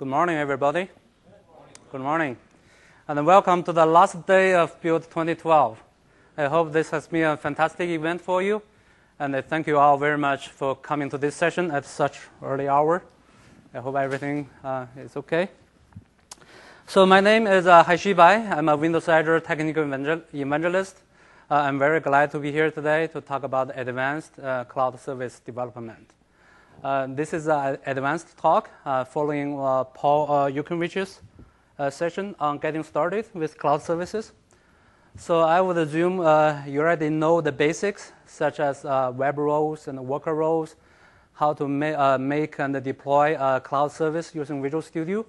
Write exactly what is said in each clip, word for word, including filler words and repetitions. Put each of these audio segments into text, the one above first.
Good morning, everybody. Good morning. And welcome to the last day of Build twenty twelve. I hope this has been a fantastic event for you. And I thank you all very much for coming to this session at such early hour. I hope everything uh, is okay. So my name is uh, Haishi Bai. I'm a Windows Azure technical evangel- evangelist. Uh, I'm very glad to be here today to talk about advanced uh, cloud service development. Uh, this is an advanced talk uh, following uh, Paul uh, Yukovich's uh, session on getting started with cloud services. So I would assume uh, you already know the basics, such as uh, web roles and worker roles, how to ma- uh, make and deploy a cloud service using Visual Studio.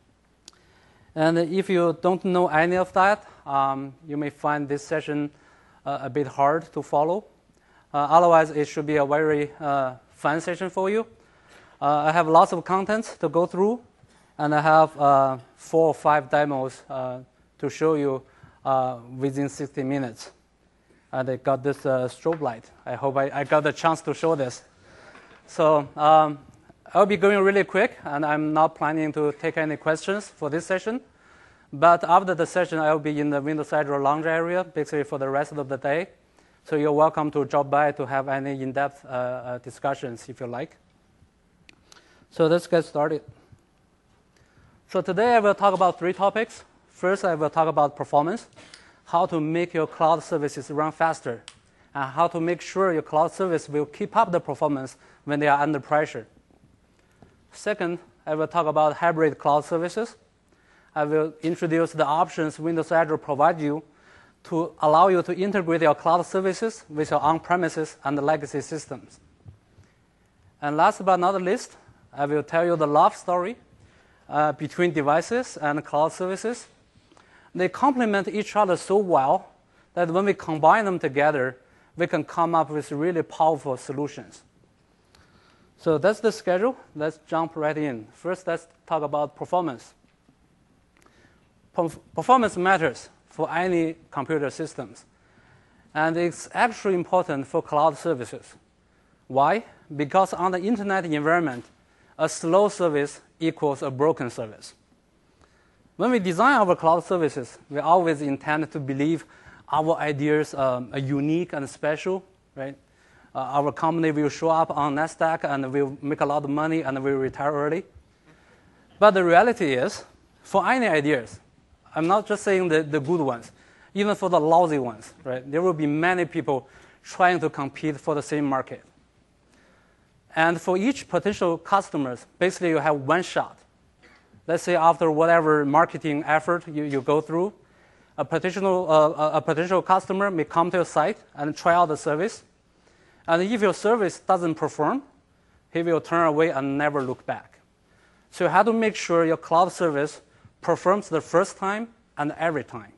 And if you don't know any of that, um, you may find this session uh, a bit hard to follow. Uh, otherwise, it should be a very uh, fun session for you. Uh, I have lots of content to go through, and I have uh, four or five demos uh, to show you uh, within sixty minutes. And I got this uh, strobe light. I hope I, I got the chance to show this. So um, I'll be going really quick, and I'm not planning to take any questions for this session. But after the session, I'll be in the Windows Azure Lounge area, basically for the rest of the day. So you're welcome to drop by to have any in-depth uh, uh, discussions if you like. So let's get started. So today I will talk about three topics. First, I will talk about performance, how to make your cloud services run faster, and how to make sure your cloud service will keep up the performance when they are under pressure. Second, I will talk about hybrid cloud services. I will introduce the options Windows Azure provides you to allow you to integrate your cloud services with your on-premises and legacy systems. And last but not least, I will tell you the love story uh, between devices and cloud services. They complement each other so well that when we combine them together, we can come up with really powerful solutions. So that's the schedule. Let's jump right in. First, let's talk about performance. Perf- performance matters for any computer systems. And it's actually important for cloud services. Why? Because on the internet environment, a slow service equals a broken service. When we design our cloud services, we always intend to believe our ideas um, are unique and special, right? Uh, our company will show up on NASDAQ and will make a lot of money and will retire early. But the reality is, for any ideas, I'm not just saying the, the good ones, even for the lousy ones, right? There will be many people trying to compete for the same market. And for each potential customers, basically you have one shot. Let's say after whatever marketing effort you, you go through, a potential, uh, a potential customer may come to your site and try out the service. And if your service doesn't perform, he will turn away and never look back. So you have to make sure your cloud service performs the first time and every time.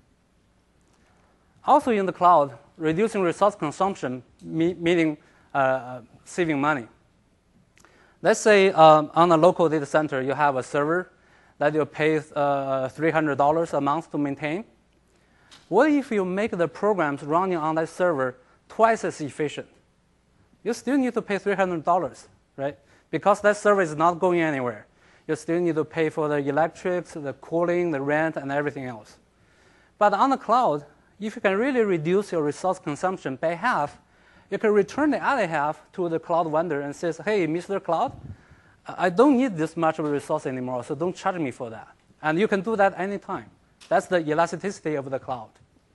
Also in the cloud, reducing resource consumption, me- meaning uh, saving money. Let's say um, on a local data center, you have a server that you pay uh, three hundred dollars a month to maintain. What if you make the programs running on that server twice as efficient? You still need to pay three hundred dollars, right? Because that server is not going anywhere. You still need to pay for the electrics, the cooling, the rent, and everything else. But on the cloud, if you can really reduce your resource consumption by half, you can return the other half to the cloud vendor and say, hey, Mister Cloud, I don't need this much of a resource anymore, so don't charge me for that. And you can do that anytime. That's the elasticity of the cloud.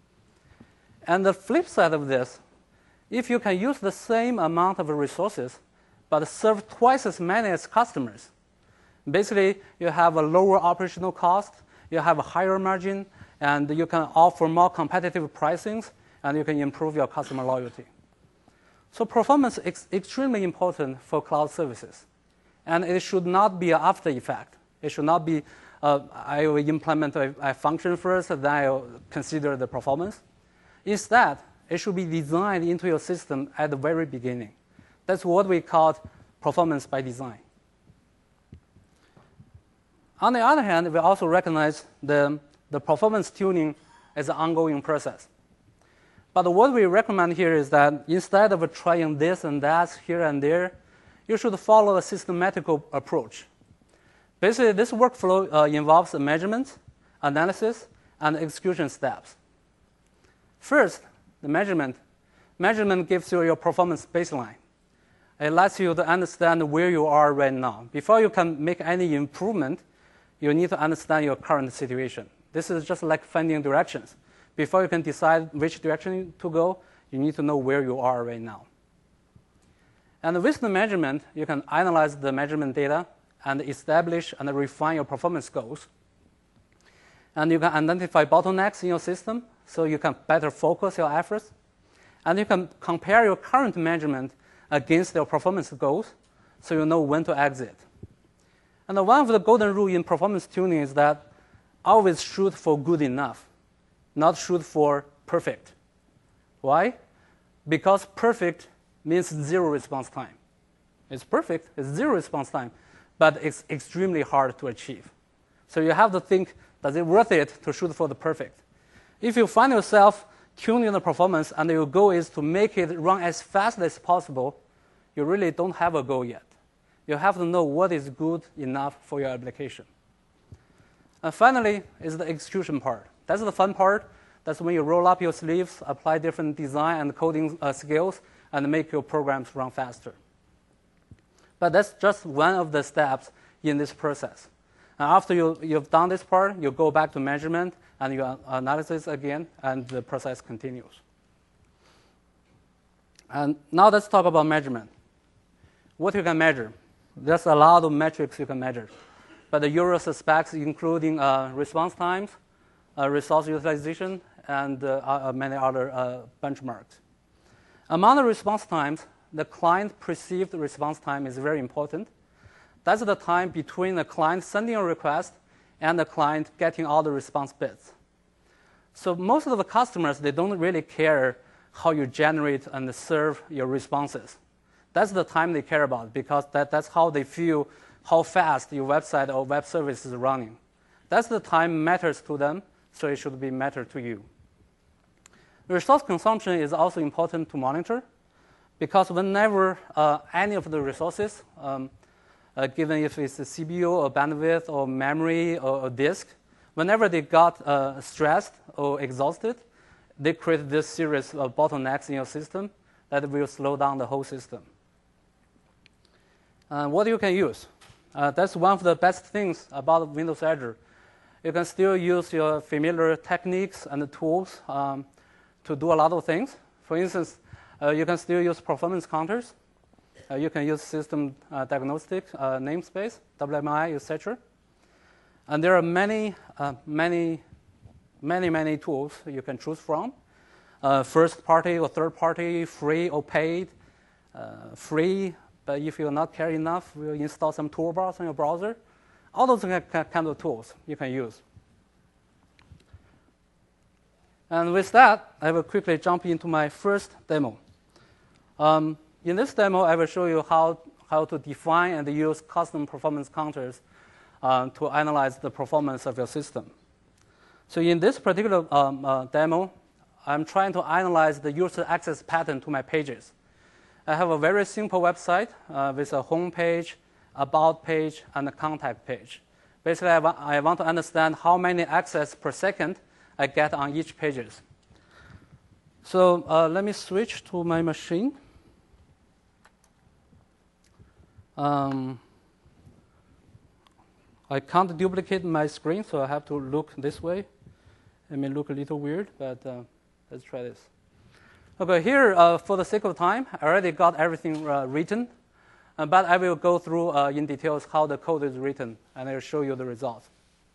And the flip side of this, if you can use the same amount of resources, but serve twice as many as customers, basically, you have a lower operational cost, you have a higher margin, and you can offer more competitive pricings, and you can improve your customer loyalty. So performance is extremely important for cloud services. And it should not be an after effect. It should not be, uh, I will implement a, a function first, then I will consider the performance. Instead, it should be designed into your system at the very beginning. That's what we call performance by design. On the other hand, we also recognize the, the performance tuning as an ongoing process. But what we recommend here is that instead of trying this and that here and there, you should follow a systematic approach. Basically, this workflow uh, involves the measurement, analysis, and execution steps. First, the measurement. Measurement gives you your performance baseline. It lets you to understand where you are right now. Before you can make any improvement, you need to understand your current situation. This is just like finding directions. Before you can decide which direction to go, you need to know where you are right now. And with the measurement, you can analyze the measurement data and establish and refine your performance goals. And you can identify bottlenecks in your system so you can better focus your efforts. And you can compare your current measurement against your performance goals so you know when to exit. And one of the golden rules in performance tuning is that always shoot for good enough, not shoot for perfect. Why? Because perfect means zero response time. It's perfect, it's zero response time, but it's extremely hard to achieve. So you have to think, does it worth it to shoot for the perfect? If you find yourself tuning the performance and your goal is to make it run as fast as possible, you really don't have a goal yet. You have to know what is good enough for your application. And finally is the execution part. That's the fun part. That's when you roll up your sleeves, apply different design and coding uh, skills, and make your programs run faster. But that's just one of the steps in this process. And after you, you've done this part, you go back to measurement and you analysis again, and the process continues. And now let's talk about measurement. What you can measure? There's a lot of metrics you can measure. But the usual suspects, including uh, response times, uh, resource utilization, and uh, uh, many other uh, benchmarks. Among the response times, the client perceived response time is very important. That's the time between the client sending a request and the client getting all the response bits. So most of the customers, they don't really care how you generate and serve your responses. That's the time they care about, because that, that's how they feel how fast your website or web service is running. That's the time matters to them, so it should be matter to you. Resource consumption is also important to monitor, because whenever uh, any of the resources, um, uh, given if it's a C P U or bandwidth or memory or, or disk, whenever they got uh, stressed or exhausted, they create this series of bottlenecks in your system that will slow down the whole system. Uh, what you can use? Uh, that's one of the best things about Windows Azure. You can still use your familiar techniques and tools um, to do a lot of things. For instance, uh, you can still use performance counters. Uh, you can use system uh, diagnostic uh, namespace, W M I, et cetera. And there are many, uh, many, many, many tools you can choose from. Uh, first party or third party, free or paid. Uh, free, but if you're not care enough, we'll install some toolbars on your browser. All those kind of tools you can use. And with that, I will quickly jump into my first demo. Um, in this demo, I will show you how, how to define and use custom performance counters uh, to analyze the performance of your system. So in this particular um, uh, demo, I'm trying to analyze the user access pattern to my pages. I have a very simple website uh, with a home page, about page, and a contact page. Basically, I, wa I want to understand how many access per second I get on each pages. So uh, let me switch to my machine. Um, I can't duplicate my screen, so I have to look this way. It may look a little weird, but uh, let's try this. Okay, here, uh, for the sake of time, I already got everything uh, written, uh, but I will go through uh, in details how the code is written, and I will show you the results.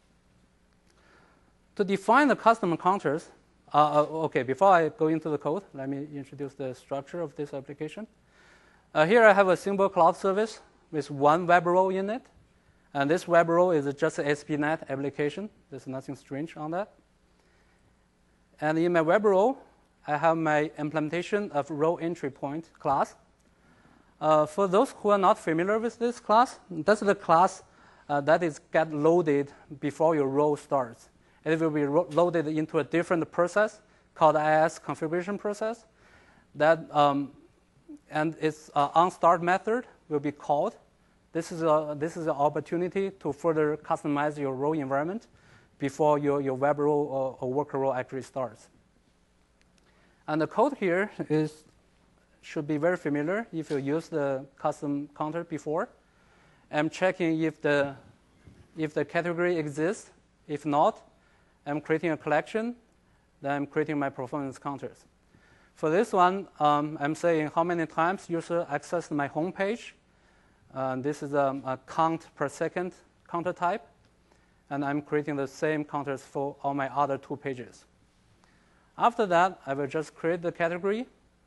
To define the custom counters, uh, okay, before I go into the code, let me introduce the structure of this application. Uh, here I have a simple cloud service with one web role in it, and this web role is just an A S P dot net application. There's nothing strange on that. And in my web role, I have my implementation of role entry point class. Uh, for those who are not familiar with this class, that's the class uh, that is get loaded before your role starts. It will be loaded into a different process called I S configuration process. That um, and its uh, onStart method will be called This is a this is an opportunity to further customize your role environment before your, your web role or, or worker role actually starts. And the code here is should be very familiar if you use the custom counter before. I'm checking if the if the category exists. If not, I'm creating a collection. Then I'm creating my performance counters. For this one, um, I'm saying how many times user accessed my home page. Uh, this is a, a count per second counter type. And I'm creating the same counters for all my other two pages. After that, I will just create the category.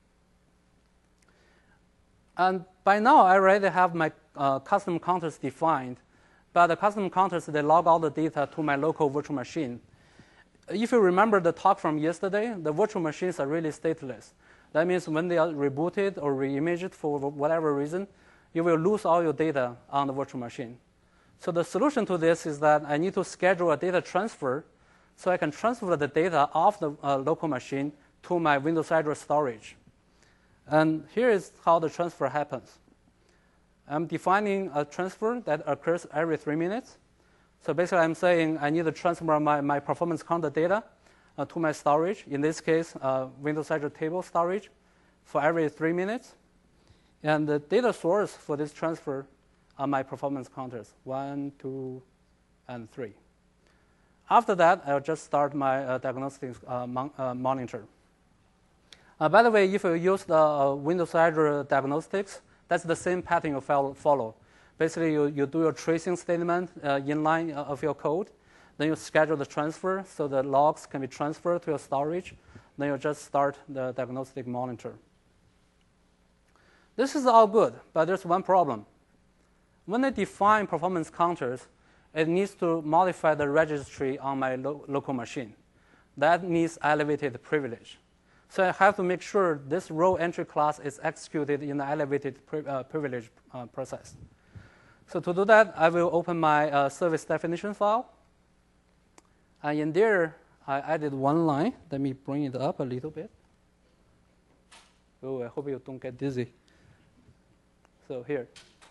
And by now, I already have my uh, custom counters defined. But the custom counters, they log all the data to my local virtual machine. If you remember the talk from yesterday, the virtual machines are really stateless. That means when they are rebooted or reimaged for whatever reason, you will lose all your data on the virtual machine. So the solution to this is that I need to schedule a data transfer so I can transfer the data off the uh, local machine to my Windows Azure storage. And here is how the transfer happens. I'm defining a transfer that occurs every three minutes. So basically, I'm saying I need to transfer my, my performance counter data uh, to my storage, in this case, uh, Windows Azure table storage, for every three minutes. And the data source for this transfer are my performance counters, one, two, and three. After that, I'll just start my uh, diagnostics uh, mon uh, monitor. Uh, by the way, if you use the uh, Windows Azure diagnostics, that's the same pattern you follow. Basically, you, you do your tracing statement uh, inline of your code. Then you schedule the transfer so the logs can be transferred to your storage. Then you just start the diagnostic monitor. This is all good, but there's one problem. When I define performance counters, it needs to modify the registry on my lo local machine. That needs elevated privilege. So I have to make sure this row entry class is executed in the elevated pri uh, privilege uh, process. So to do that, I will open my uh, service definition file. And in there, I added one line. Let me bring it up a little bit. Oh, I hope you don't get dizzy. So here,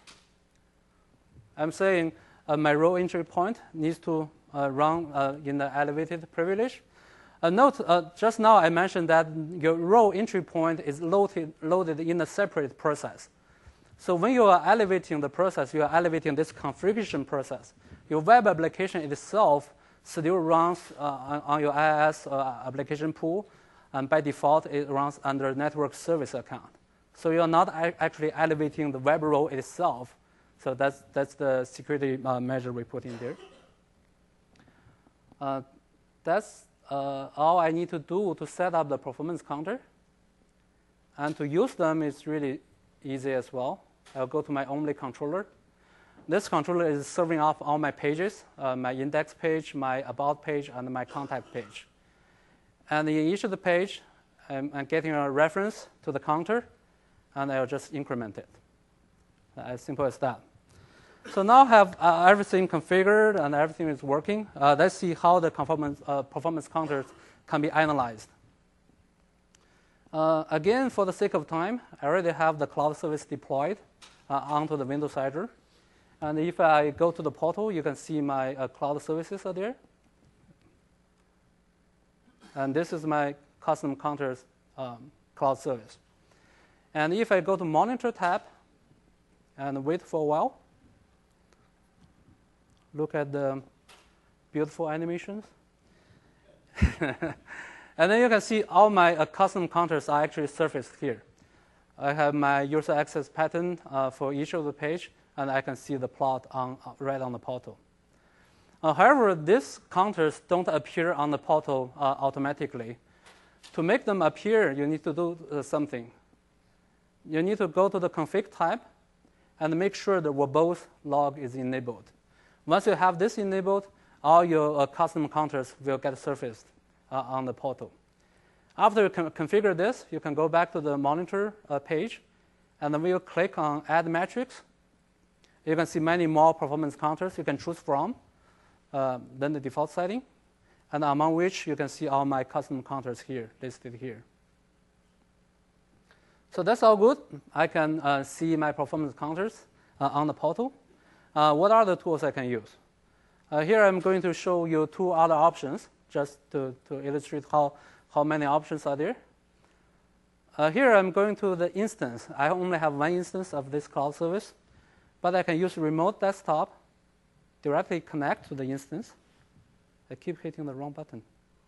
I'm saying uh, my row entry point needs to uh, run uh, in the elevated privilege. Uh, note, uh, just now I mentioned that your row entry point is loaded, loaded in a separate process. So when you are elevating the process, you are elevating this configuration process. Your web application itself still runs uh, on your I I S uh, application pool, and by default, it runs under network service account. So you're not actually elevating the web role itself. So that's, that's the security uh, measure we put in there. Uh, that's uh, all I need to do to set up the performance counter. And to use them is really easy as well. I'll go to my Only controller. This controller is serving up all my pages, uh, my index page, my about page, and my contact page. And in each of the page, I'm, I'm getting a reference to the counter, and I'll just increment it. As simple as that. So now I have uh, everything configured and everything is working. Uh, let's see how the performance, uh, performance counters can be analyzed. Uh, again, for the sake of time, I already have the cloud service deployed uh, onto the Windows Azure. And if I go to the portal, you can see my uh, cloud services are there. And this is my custom counters um, cloud service. And if I go to Monitor tab and wait for a while, look at the beautiful animations. And then you can see all my uh, custom counters are actually surfaced here. I have my user access pattern uh, for each of the page, and I can see the plot on, uh, right on the portal. Uh, however, these counters don't appear on the portal uh, automatically. To make them appear, you need to do uh, something. You need to go to the config tab and make sure the verbose log is enabled. Once you have this enabled, all your uh, custom counters will get surfaced uh, on the portal. After you can configure this, you can go back to the monitor uh, page, and then we'll click on Add Metrics. You can see many more performance counters you can choose from uh, than the default setting, and among which you can see all my custom counters here, listed here. So that's all good. I can uh, see my performance counters uh, on the portal. uh, what are the tools I can use? Uh, here I'm going to show you two other options just to, to illustrate how, how many options are there. Uh, here I'm going to the instance. I only have one instance of this cloud service, but I can use remote desktop, directly connect to the instance. I keep hitting the wrong button.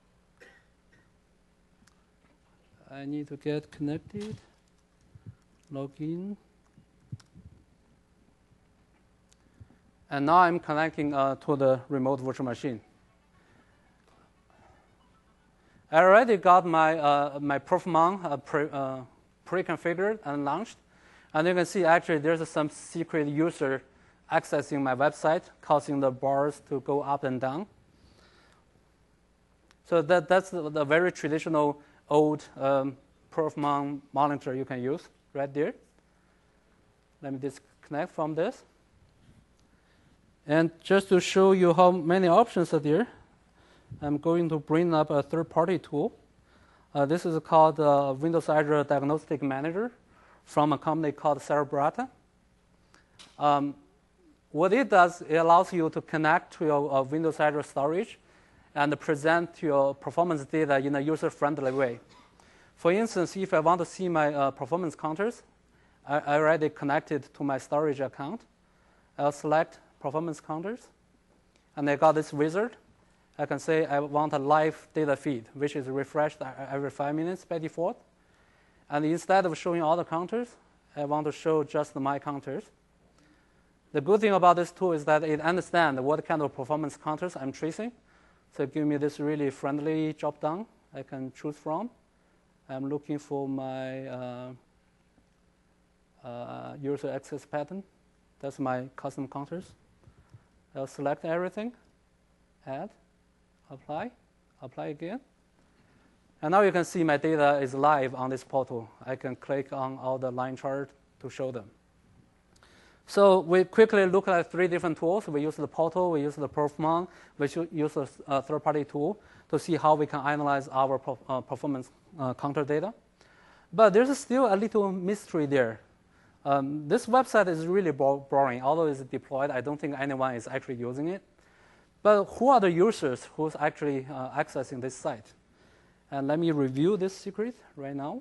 I need to get connected, log in. And now I'm connecting uh, to the remote virtual machine. I already got my, uh, my Profmon uh, pre, uh, pre-configured and launched. And you can see actually there's some secret user accessing my website, causing the bars to go up and down. So that, that's the, the very traditional old um, Profmon monitor you can use right there. Let me disconnect from this. And just to show you how many options are there, I'm going to bring up a third-party tool. Uh, this is called uh, Windows Azure Diagnostic Manager from a company called Cerebrata. Um, what it does, it allows you to connect to your uh, Windows Azure storage and present your performance data in a user-friendly way. For instance, if I want to see my uh, performance counters, I, I already connected to my storage account. I'll select performance counters, and I got this wizard. I can say I want a live data feed, which is refreshed every five minutes by default. And instead of showing all the counters, I want to show just my counters. The good thing about this tool is that it understands what kind of performance counters I'm tracing. So give me this really friendly drop-down I can choose from. I'm looking for my uh, uh, user access pattern. That's my custom counters. I'll select everything, add, apply, apply again. And now you can see my data is live on this portal. I can click on all the line chart to show them. So we quickly look at three different tools. We use the portal, we use the Profmon, we use a, a third-party tool to see how we can analyze our pro, uh, performance uh, counter data. But there's still a little mystery there. Um, this website is really boring. Although it's deployed, I don't think anyone is actually using it. But who are the users who's actually uh, accessing this site? And let me review this secret right now.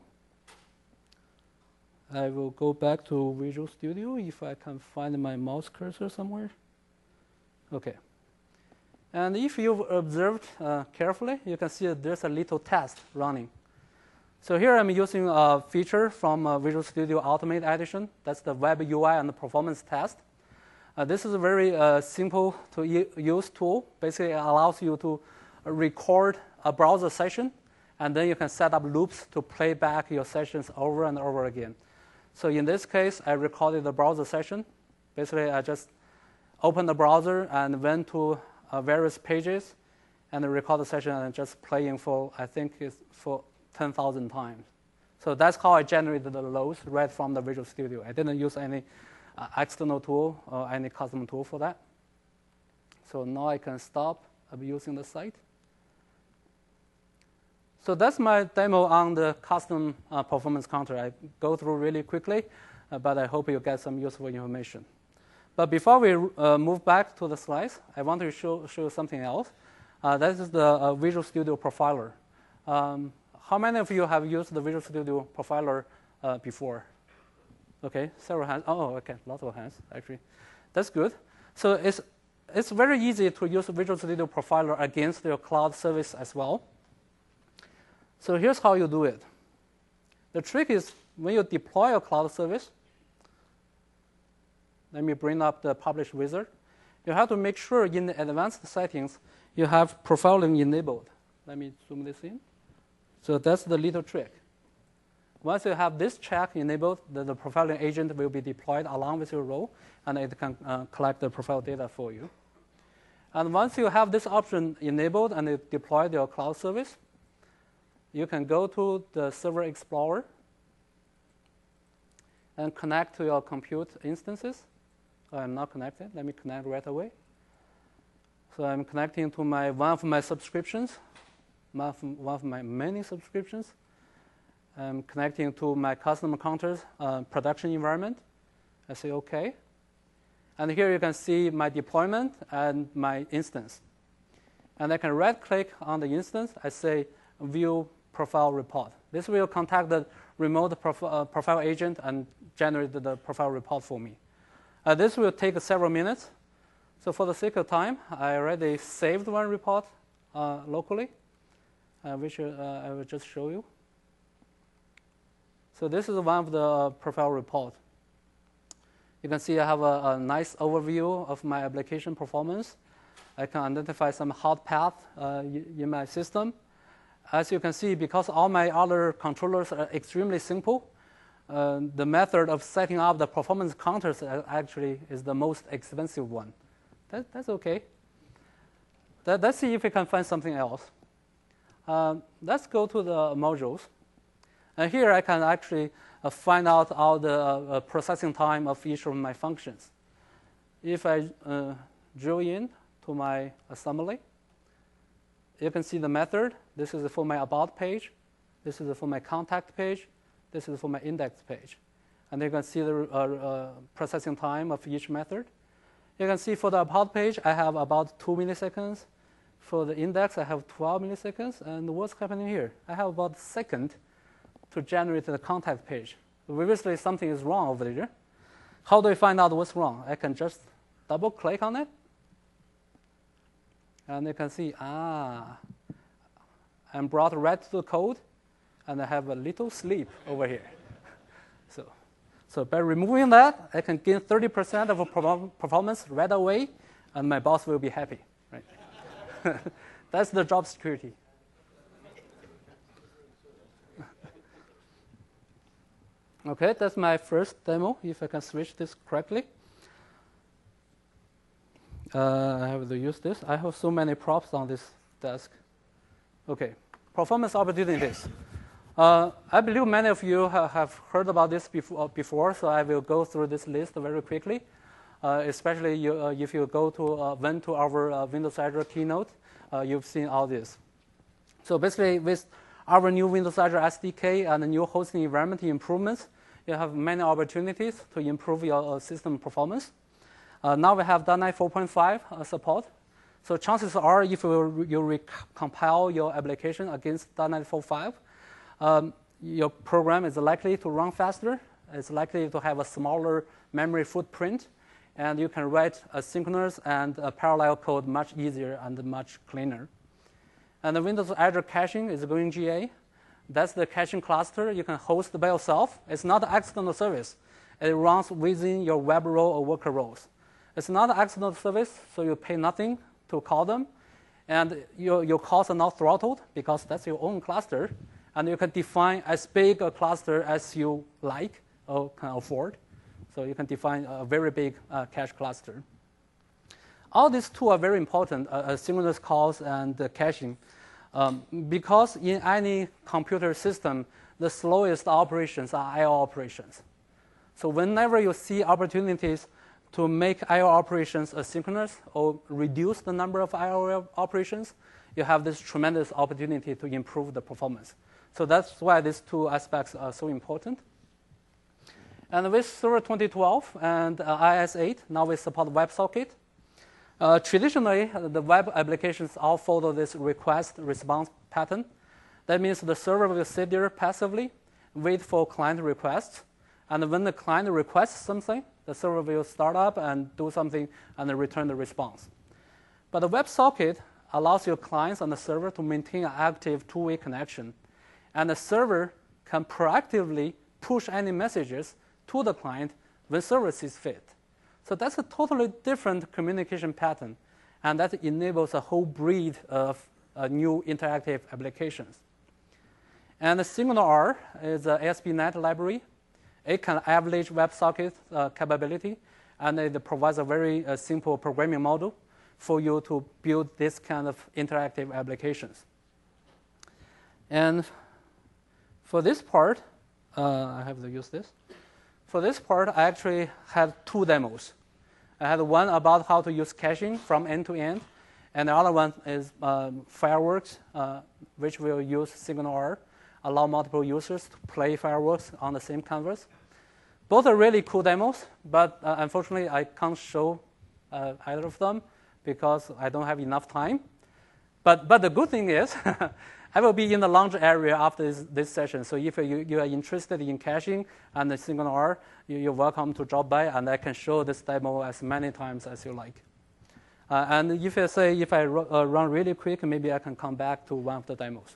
I will go back to Visual Studio if I can find my mouse cursor somewhere. OK. And if you've observed uh, carefully, you can see that there's a little test running. So here I'm using a feature from uh, Visual Studio Ultimate Edition. That's the web U I and the performance test. Uh, this is a very uh, simple to use tool. Basically, it allows you to record a browser session, and then you can set up loops to play back your sessions over and over again. So in this case, I recorded the browser session. Basically, I just opened the browser and went to uh, various pages and record the session and just playing for, I think it's for ten thousand times. So that's how I generated the loads right from the Visual Studio. I didn't use any uh, external tool or any custom tool for that. So now I can stop abusing the site. So that's my demo on the custom uh, performance counter. I go through really quickly, uh, but I hope you get some useful information. But before we uh, move back to the slides, I want to show, show something else. Uh, that is the uh, Visual Studio Profiler. Um, how many of you have used the Visual Studio Profiler uh, before? OK, several hands. Oh, OK, lots of hands, actually. That's good. So it's, it's very easy to use Visual Studio Profiler against your cloud service as well. So here's how you do it. The trick is when you deploy a cloud service, let me bring up the publish wizard. You have to make sure in the advanced settings you have profiling enabled. Let me zoom this in. So that's the little trick. Once you have this check enabled, the, the profiling agent will be deployed along with your role, and it can uh, collect the profile data for you. And once you have this option enabled and you deploy your cloud service, you can go to the Server Explorer and connect to your compute instances. Oh, I'm not connected. Let me connect right away. So I'm connecting to my one of my subscriptions, one of, one of my many subscriptions. I'm connecting to my custom counters uh, production environment. I say OK. And here you can see my deployment and my instance. And I can right-click on the instance. I say View Profile Report. This will contact the remote prof uh, profile agent and generate the profile report for me. Uh, this will take several minutes. So for the sake of time, I already saved one report uh, locally, uh, which uh, I will just show you. So this is one of the uh, profile report. You can see I have a, a nice overview of my application performance. I can identify some hot path uh, in my system. As you can see, because all my other controllers are extremely simple, uh, the method of setting up the performance counters actually is the most expensive one. That, that's okay. That, let's see if we can find something else. Uh, let's go to the modules. And here I can actually uh, find out all the uh, processing time of each of my functions. If I uh, drill in to my assembly, you can see the method. This is for my about page. This is for my contact page. This is for my index page. And you can see the uh, uh, processing time of each method. You can see for the about page, I have about two milliseconds. For the index, I have twelve milliseconds. And what's happening here? I have about a second to generate the contact page. Obviously, something is wrong over there. How do I find out what's wrong? I can just double click on it. And you can see, ah, I'm brought right to the code, and I have a little sleep over here. so, so by removing that, I can gain thirty percent of a performance right away, and my boss will be happy. Right? That's the job security. Okay, that's my first demo, if I can switch this correctly. Uh, I have to use this. I have so many props on this desk. Okay, performance opportunities. Uh, I believe many of you ha have heard about this before, before, so I will go through this list very quickly, uh, especially you, uh, if you go to uh, went to our uh, Windows Azure keynote, uh, you've seen all this. So basically, with our new Windows Azure S D K and the new hosting environment improvements, you have many opportunities to improve your uh, system performance. Uh, now we have dot net four point five uh, support. So chances are, if you, you recompile your application against dot net four point five, um, your program is likely to run faster. It's likely to have a smaller memory footprint. And you can write asynchronous and uh, parallel code much easier and much cleaner. And the Windows Azure caching is going G A. That's the caching cluster you can host by yourself. It's not an external service. It runs within your web role or worker roles. It's not an external service, so you pay nothing to call them. And your, your calls are not throttled because that's your own cluster. And you can define as big a cluster as you like or can afford. So you can define a very big uh, cache cluster. All these two are very important, uh, asynchronous calls and uh, caching. Um, because in any computer system, the slowest operations are I O operations. So whenever you see opportunities to make I O operations asynchronous or reduce the number of I O operations, you have this tremendous opportunity to improve the performance. So that's why these two aspects are so important. And with Server twenty twelve and uh, I S eight, now we support WebSocket. Uh, traditionally, uh, the web applications all follow this request-response pattern. That means the server will sit there passively, wait for client requests, and when the client requests something, the server will start up and do something and then return the response. But the WebSocket allows your clients and the server to maintain an active two-way connection, and the server can proactively push any messages to the client when server sees fit. So that's a totally different communication pattern, and that enables a whole breed of uh, new interactive applications. And the SignalR is an A S P dot net library. It can average WebSocket uh, capability, and it provides a very uh, simple programming model for you to build this kind of interactive applications. And for this part, uh, I have to use this. For this part, I actually had two demos. I had one about how to use caching from end to end, and the other one is um, Fireworks, uh, which will use SignalR, allow multiple users to play Fireworks on the same canvas. both are really cool demos, but uh, unfortunately, I can't show uh, either of them because I don't have enough time. But, but the good thing is, I will be in the lounge area after this, this session. So if you, you are interested in caching and the SignalR, you, you're welcome to drop by, and I can show this demo as many times as you like. Uh, and if I say, if I ru uh, run really quick, maybe I can come back to one of the demos.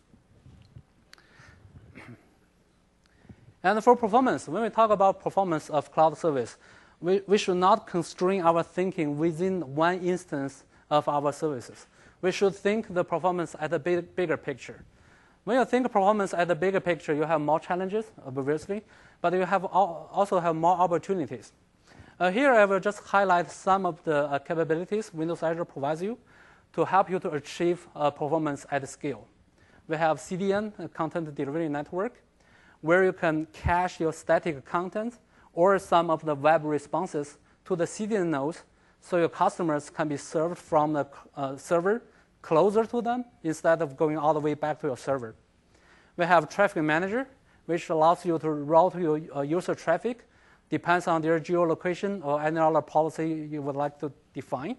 And for performance, when we talk about performance of cloud service, we, we should not constrain our thinking within one instance of our services. We should think the performance at a big, bigger picture. When you think performance at the bigger picture, you have more challenges, obviously, but you have al also have more opportunities. Uh, here I will just highlight some of the uh, capabilities Windows Azure provides you to help you to achieve uh, performance at scale. We have C D N, uh, Content Delivery Network, where you can cache your static content or some of the web responses to the C D N nodes, so your customers can be served from the uh, server closer to them instead of going all the way back to your server. We have Traffic Manager, which allows you to route your uh, user traffic, depends on their geolocation or any other policy you would like to define.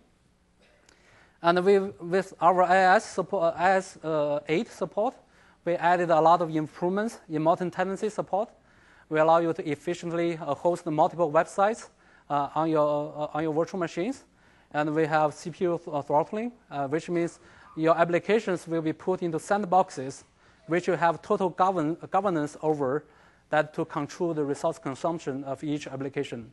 And we, with our I I S support, I I S uh, eight support, we added a lot of improvements in multi-tenancy support. We allow you to efficiently uh, host multiple websites uh, on, your, uh, on your virtual machines. And we have C P U th throttling, uh, which means your applications will be put into sandboxes, which you have total govern governance over, that to control the resource consumption of each application.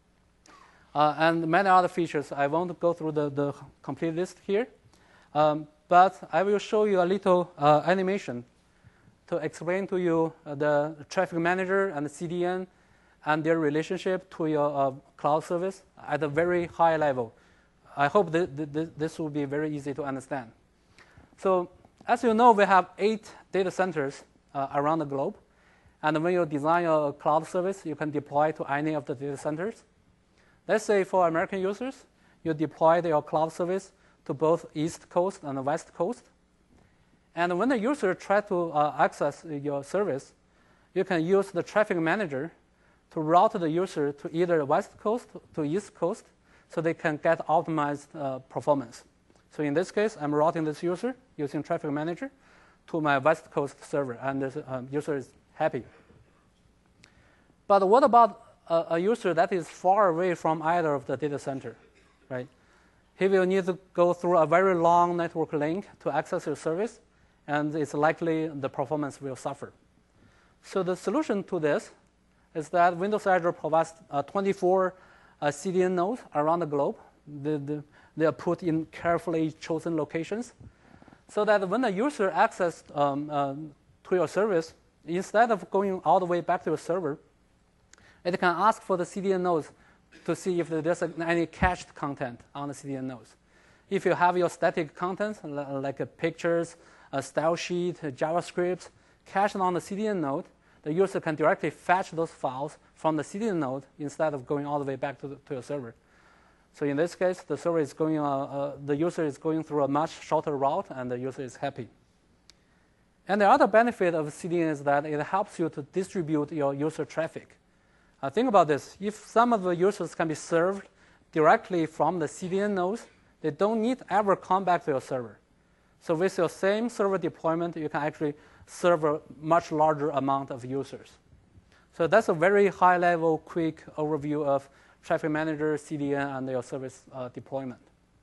Uh, and many other features. I won't go through the, the complete list here, um, but I will show you a little uh, animation to explain to you uh, the traffic manager and the C D N and their relationship to your uh, cloud service at a very high level. I hope that th th this will be very easy to understand. So as you know, we have eight data centers uh, around the globe. And when you design a cloud service, you can deploy to any of the data centers. Let's say for American users, you deploy your cloud service to both East Coast and the West Coast. And when the user tries to uh, access your service, you can use the traffic manager to route the user to either West Coast to East Coast so they can get optimized uh, performance. So in this case, I'm routing this user using traffic manager to my West Coast server, and this um, user is happy. But what about a, a user that is far away from either of the data center, right? He will need to go through a very long network link to access your service, and it's likely the performance will suffer. So the solution to this is that Windows Azure provides uh, twenty-four uh, C D N nodes around the globe. The, the, they are put in carefully chosen locations, so that when the user accesses um, uh, to your service, instead of going all the way back to your server, it can ask for the C D N nodes to see if there's any cached content on the C D N nodes. If you have your static content, like uh, pictures, a style sheet, JavaScript, cached on the C D N node, the user can directly fetch those files from the C D N node instead of going all the way back to, the, to your server. So in this case, the server is going, uh, uh, the user is going through a much shorter route, and the user is happy. And the other benefit of C D N is that it helps you to distribute your user traffic. Uh, think about this. If some of the users can be served directly from the C D N nodes, they don't need to ever come back to your server. So with your same server deployment, you can actually serve a much larger amount of users. So that's a very high-level, quick overview of Traffic Manager, C D N, and your service uh, deployment.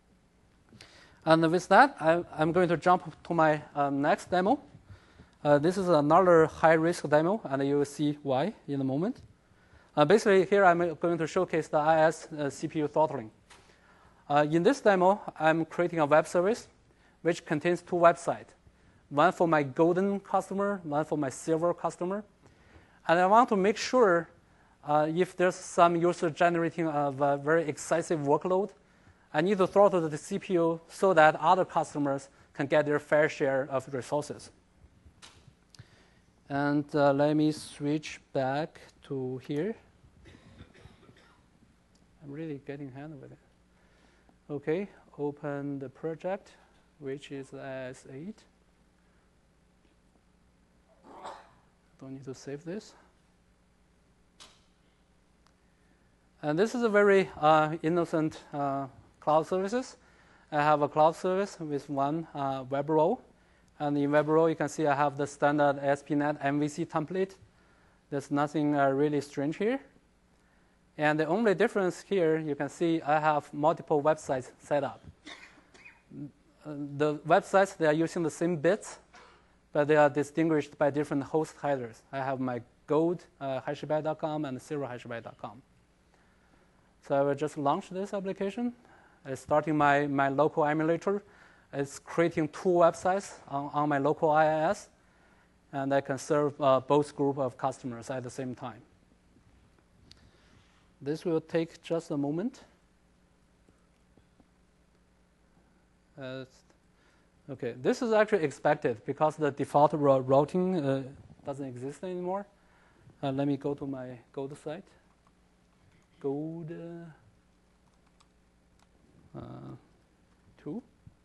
And with that, I, I'm going to jump to my um, next demo. Uh, this is another high-risk demo, and you will see why in a moment. Uh, basically, here I'm going to showcase the I I S uh, C P U throttling. Uh, in this demo, I'm creating a web service which contains two websites, one for my golden customer, one for my silver customer. And I want to make sure uh, if there's some user generating a, a very excessive workload, I need to throttle the C P U so that other customers can get their fair share of resources. And uh, let me switch back to here. I'm really getting hand with it. OK, open the project, which is I I S eight. Don't need to save this. And this is a very uh, innocent uh, cloud services. I have a cloud service with one uh, web role. And in web role, you can see I have the standard A S P dot NET M V C template. There's nothing uh, really strange here. And the only difference here, you can see I have multiple websites set up. The websites, they are using the same bits, but they are distinguished by different host headers. I have my gold uh, hashbyte dot com and silver hashbyte dot com. So I will just launch this application. It's starting my, my local emulator. It's creating two websites on, on my local I I S, and I can serve uh, both group of customers at the same time. This will take just a moment. Uh, okay, this is actually expected because the default routing uh, doesn't exist anymore. Uh, let me go to my Gold site. Gold uh, uh, two.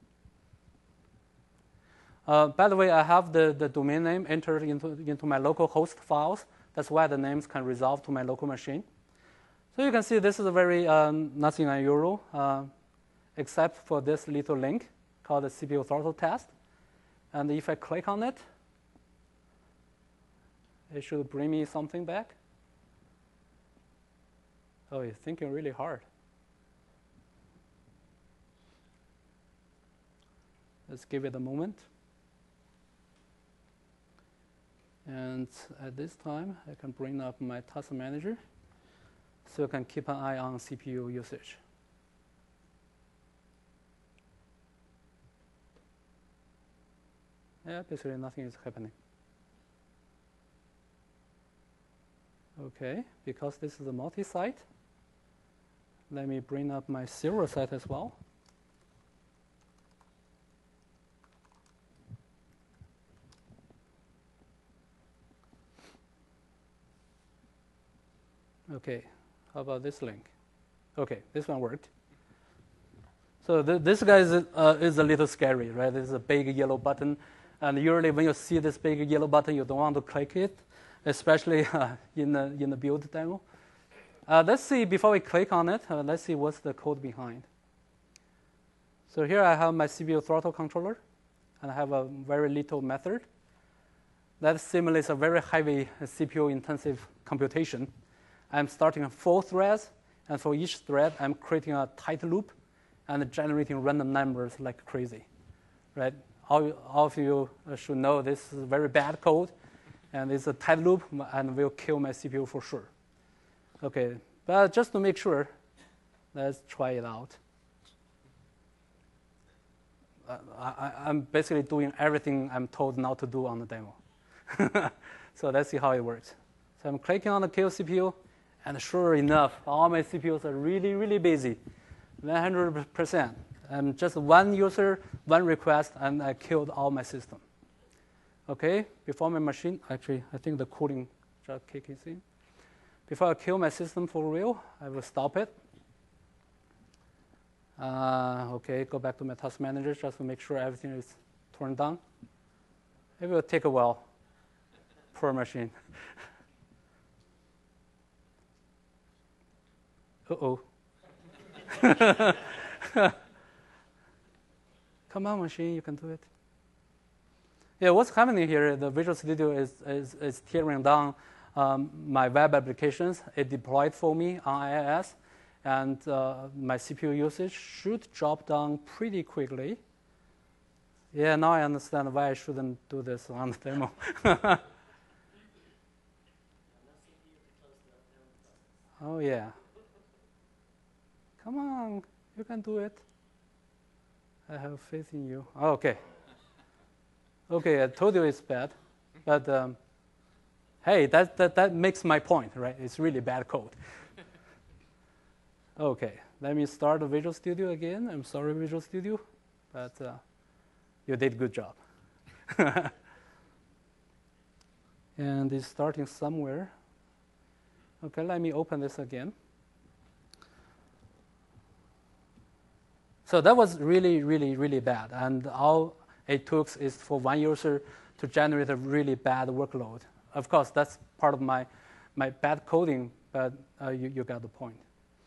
Uh, by the way, I have the, the domain name entered into, into my local host files. That's why the names can resolve to my local machine. So you can see this is a very um, nothing unusual, uh, except for this little link called the C P U throttle test. And if I click on it, it should bring me something back. Oh, you're thinking really hard. Let's give it a moment. And at this time, I can bring up my task manager so I can keep an eye on C P U usage. Yeah, basically nothing is happening. Okay, because this is a multi-site, let me bring up my silver site as well. Okay, how about this link? Okay, this one worked. So th this guy is, uh, is a little scary, right? This is a big yellow button. And usually when you see this big yellow button, you don't want to click it, especially uh, in, the, in the build demo. Uh, let's see, before we click on it, uh, let's see what's the code behind. So here I have my C P U throttle controller, and I have a very little method. That simulates a very heavy C P U-intensive computation. I'm starting four threads, and for each thread, I'm creating a tight loop and generating random numbers like crazy, right? All, all of you should know this is very bad code, and it's a tight loop, and will kill my C P U for sure. Okay, but just to make sure, let's try it out. Uh, I, I'm basically doing everything I'm told not to do on the demo. So let's see how it works. So I'm clicking on the kill C P U, and sure enough, all my C P Us are really, really busy, one hundred percent. I'm just one user, one request, and I killed all my system. Okay, before my machine, actually, I think the cooling just kicks in. Before I kill my system for real, I will stop it. Uh, okay, go back to my task manager just to make sure everything is turned on. It will take a while. Poor machine. Uh-oh. Come on, machine, you can do it. Yeah, what's happening here, the Visual Studio is, is, is tearing down um, my web applications. It deployed for me on I I S, and uh, my C P U usage should drop down pretty quickly. Yeah, now I understand why I shouldn't do this on the demo. Oh, yeah. Come on, you can do it. I have faith in you. Oh, okay. Okay, I told you it's bad, but um, hey, that, that, that makes my point, right? It's really bad code. Okay, let me start the Visual Studio again. I'm sorry, Visual Studio, but uh, you did a good job. And it's starting somewhere. Okay, let me open this again. So that was really, really, really bad. And all it took is for one user to generate a really bad workload. Of course, that's part of my, my bad coding, but uh, you, you got the point.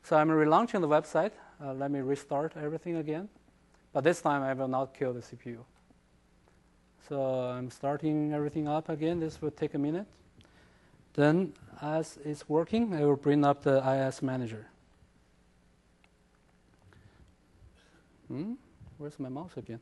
So I'm relaunching the website. Uh, let me restart everything again. But this time I will not kill the C P U. So I'm starting everything up again. This will take a minute. Then as it's working, I will bring up the I S manager. Hmm? Where's my mouse again?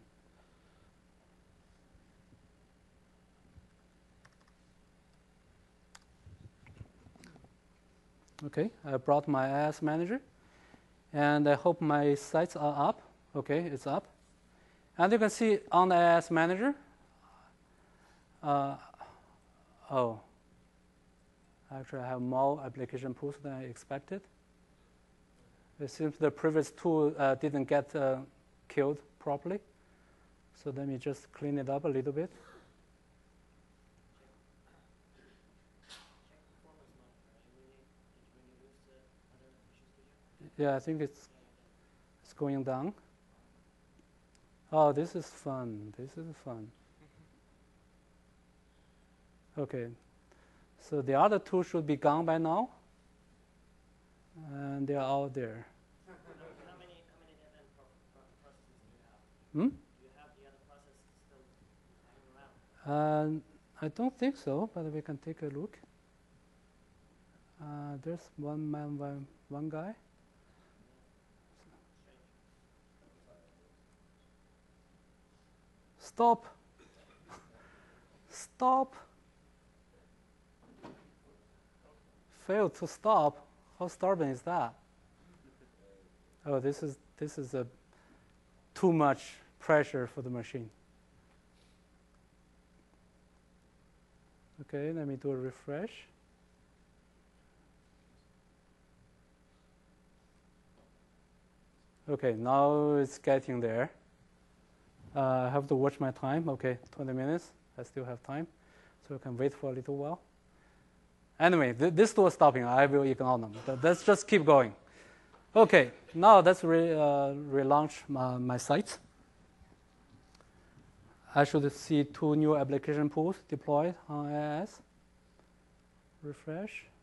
Okay, I brought my I S manager. And I hope my sites are up. Okay, it's up. And you can see on the I S manager, uh, oh, actually I have more application pools than I expected. It seems the previous tool uh, didn't get uh, killed properly. So let me just clean it up a little bit. Yeah, I think it's it's going down. Oh, this is fun. This is fun. Okay. So the other two should be gone by now. And they are all there. How many, how many event pro pro processes do you have? Hmm? Do you have the other process still hanging around? Uh, I don't think so, but we can take a look. Uh, there's one man, one, one guy. Stop. Stop. Failed to stop. How stubborn is that? Oh, this is this is a too much pressure for the machine. Okay, let me do a refresh. Okay, now it's getting there. Uh, I have to watch my time. Okay, twenty minutes. I still have time, so I can wait for a little while. Anyway, th this two is stopping. I will ignore them. But let's just keep going. Okay, now let's re uh, relaunch my, my site. I should see two new application pools deployed on I I S. Refresh.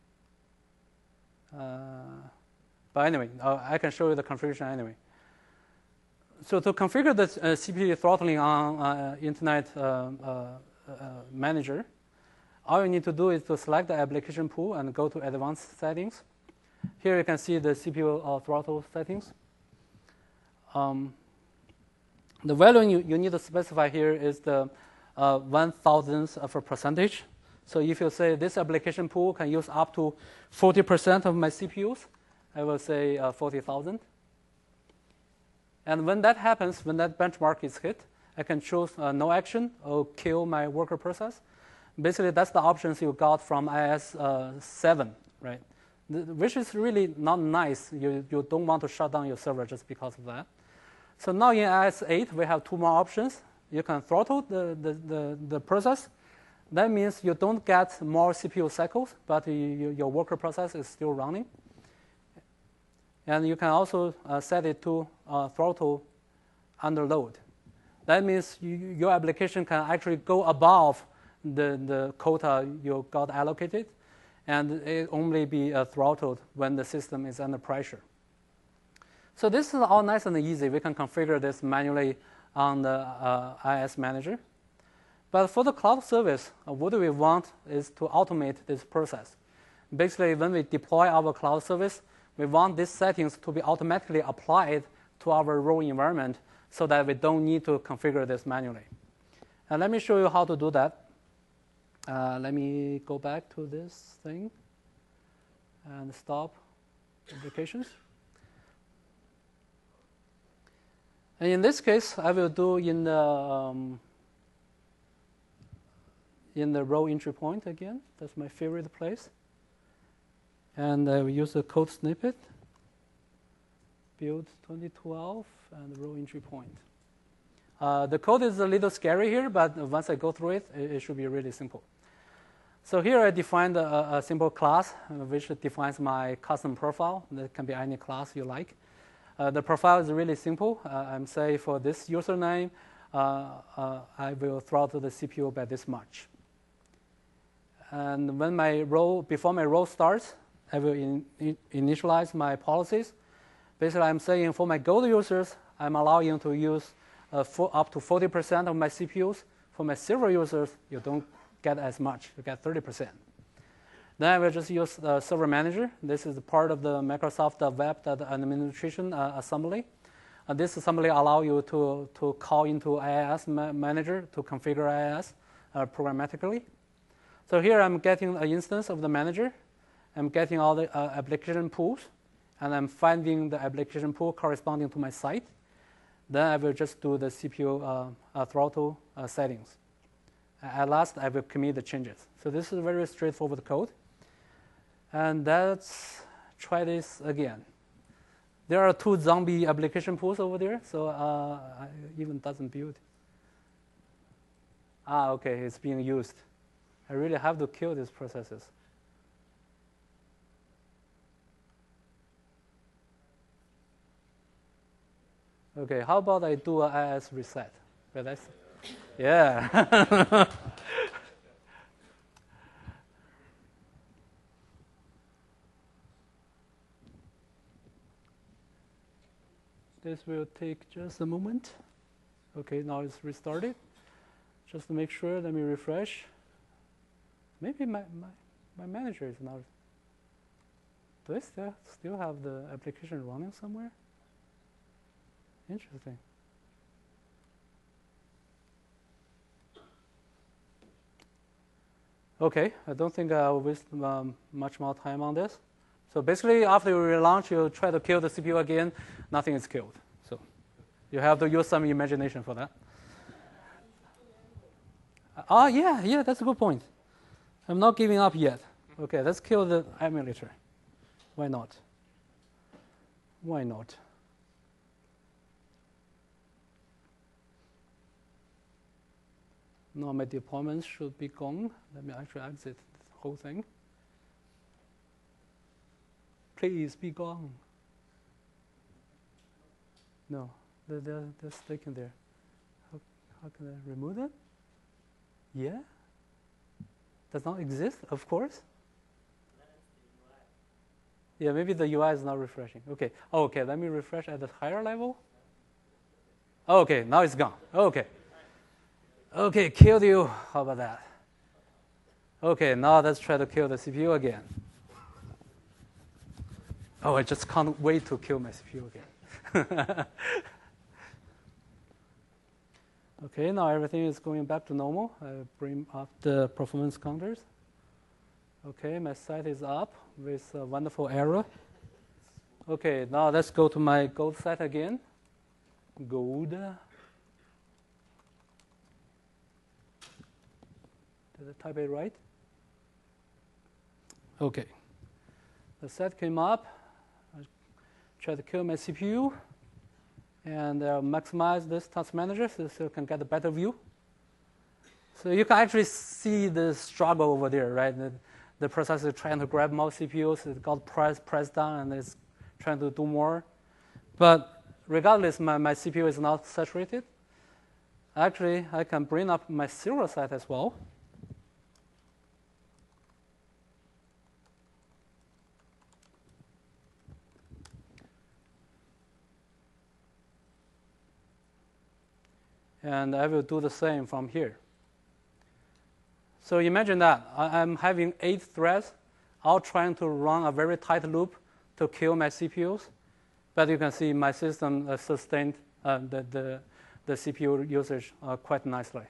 Uh, but anyway, uh, I can show you the configuration anyway. So to configure the uh, C P U throttling on uh, Internet uh, uh, uh, Manager, all you need to do is to select the application pool and go to Advanced Settings. Here you can see the C P U uh, throttle settings. Um, the value you, you need to specify here is the uh, one thousandth of a percentage. So if you say this application pool can use up to forty percent of my C P Us, I will say uh, forty thousand. And when that happens, when that benchmark is hit, I can choose uh, no action or kill my worker process. Basically, that's the options you got from I I S uh, seven, right? The, which is really not nice. You, you don't want to shut down your server just because of that. So now in I I S eight, we have two more options. You can throttle the, the, the, the process. That means you don't get more C P U cycles, but you, you, your worker process is still running. And you can also uh, set it to uh, throttle under load. That means you, your application can actually go above the, the quota you got allocated, and it only be uh, throttled when the system is under pressure. So this is all nice and easy. We can configure this manually on the uh, I I S manager. But for the cloud service, uh, what we want is to automate this process. Basically, when we deploy our cloud service, we want these settings to be automatically applied to our raw environment so that we don't need to configure this manually. And let me show you how to do that. Uh, let me go back to this thing and stop applications. And in this case, I will do in the um, in the row entry point again. That's my favorite place. And I will use the code snippet, build twenty twelve, and row entry point. Uh, the code is a little scary here, but once I go through it, it, it should be really simple. So here I defined a, a simple class, uh, which defines my custom profile. That can be any class you like. Uh, the profile is really simple. Uh, I'm saying for this username, uh, uh, I will throttle the C P U by this much. And when my row, before my row starts, I will in, in, initialize my policies. Basically, I'm saying for my Gold users, I'm allowing to use uh, for up to forty percent of my C P Us. For my Silver users, you don't get as much. You get thirty percent. Then I will just use the Server Manager. This is part of the Microsoft Web Administration uh, assembly. Uh, this assembly allows you to, to call into I I S ma Manager to configure I I S uh, programmatically. So here I'm getting an instance of the manager. I'm getting all the uh, application pools, and I'm finding the application pool corresponding to my site. Then I will just do the C P U uh, uh, throttle uh, settings. At last, I will commit the changes. So this is very straightforward code. And let's try this again. There are two zombie application pools over there, so uh, it even doesn't build. Ah, okay, it's being used. I really have to kill these processes. Okay, how about I do a I I S reset? Well, that's, yeah. This will take just a moment. Okay, now it's restarted. Just to make sure, let me refresh. Maybe my, my, my manager is not. Do I still, still have the application running somewhere? Interesting. Okay, I don't think I'll waste um, much more time on this. So basically, after you relaunch, you try to kill the C P U again, nothing is killed. So you have to use some imagination for that. Oh, yeah, yeah, that's a good point. I'm not giving up yet. Okay, let's kill the emulator. Why not? Why not? Now my deployments should be gone. Let me actually exit the whole thing. Please be gone. No, they're, they're, they're sticking there. How, how can I remove them? Yeah? Does not exist, of course. Yeah, maybe the U I is not refreshing. Okay. Oh, okay, let me refresh at the higher level. Okay, now it's gone. Okay. Okay, killed you. How about that? Okay, now let's try to kill the C P U again. Oh, I just can't wait to kill my C P U again. Okay, now everything is going back to normal. I bring up the performance counters. Okay, my site is up with a wonderful error. Okay, now let's go to my Gold site again. Gold. Did I type it right? Okay. The set came up. I try to kill my C P U. And uh, maximize this task manager so, so you can get a better view. So you can actually see the struggle over there, right? The, the processor is trying to grab more C P Us. It got pressed, pressed down, and it's trying to do more. But regardless, my, my C P U is not saturated. Actually, I can bring up my Silver site as well. And I will do the same from here. So imagine that. I'm having eight threads, all trying to run a very tight loop to kill my C P Us. But you can see my system uh, sustained uh, the, the, the C P U usage uh, quite nicely.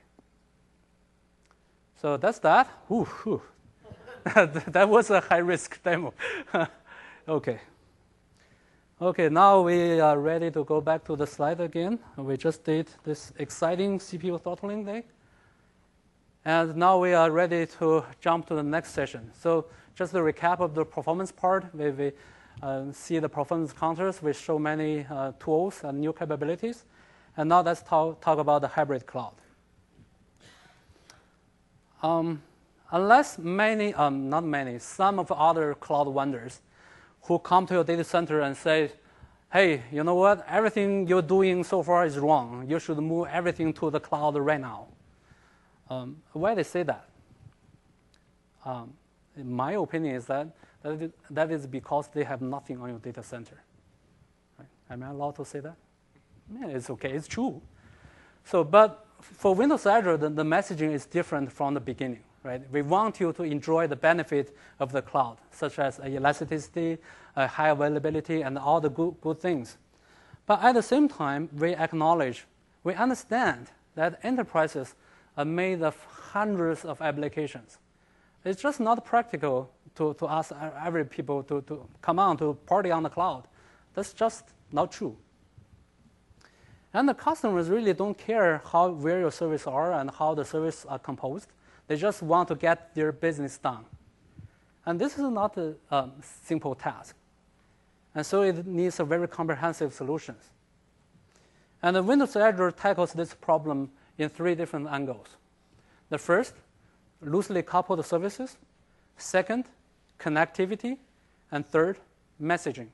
So that's that. Ooh, ooh. That was a high-risk demo. Okay. Okay, now we are ready to go back to the slide again. We just did this exciting C P U throttling thing. And now we are ready to jump to the next session. So just a recap of the performance part. We, we uh, see the performance counters. We show many uh, tools and new capabilities. And now let's talk, talk about the hybrid cloud. Um, unless many, um, not many, some of the other cloud vendors who come to your data center and say, hey, you know what? Everything you're doing so far is wrong. You should move everything to the cloud right now. Um, why they say that? Um, my opinion is that that is, that is because they have nothing on your data center. Right? Am I allowed to say that? Yeah, it's okay. It's true. So, but for Windows Azure, the, the messaging is different from the beginning. Right? We want you to enjoy the benefit of the cloud, such as elasticity, uh, high availability, and all the good, good things. But at the same time, we acknowledge, we understand that enterprises are made of hundreds of applications. It's just not practical to, to ask every people to, to come on to party on the cloud. That's just not true. And the customers really don't care how where your services are and how the services are composed. They just want to get their business done. And this is not a um, simple task. And so it needs a very comprehensive solutions. And the Windows Azure tackles this problem in three different angles. The first, loosely coupled services. Second, connectivity. And third, messaging.